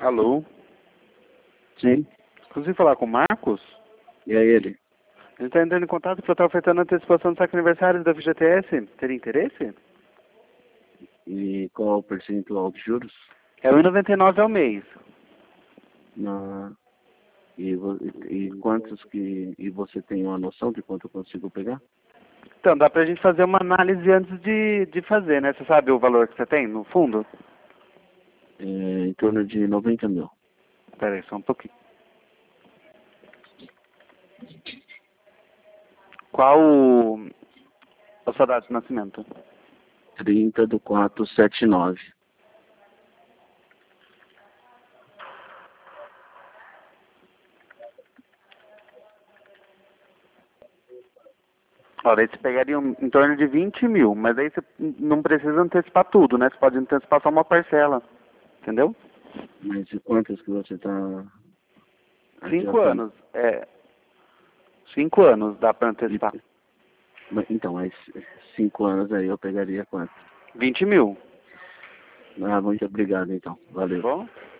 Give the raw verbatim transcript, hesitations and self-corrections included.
Alô? Sim. Consigo falar com o Marcos? E aí ele? Ele está entrando em contato porque eu estou ofertando a antecipação do saque aniversário da F G T S. Teria interesse? E qual o percentual de juros? É um vírgula noventa e nove ao mês. Na... E, vo- e quantos que... E você tem uma noção de quanto eu consigo pegar? Então, dá pra gente fazer uma análise antes de, de fazer, né? Você sabe o valor que você tem no fundo? É, em torno de noventa mil. Espera aí, só um pouquinho. Qual o... a sua data de nascimento? trinta do quatro setenta e nove. Olha, aí você pegaria um- em torno de vinte mil, mas aí você não precisa antecipar tudo, né? Você pode antecipar só uma parcela, entendeu? Mas e quantos que você está Cinco adiantando? anos, é... Cinco anos dá pra antecipar. E- mas, então, mas cinco anos aí eu pegaria quanto? Vinte mil, Ah, muito obrigado então. tá Valeu. bom?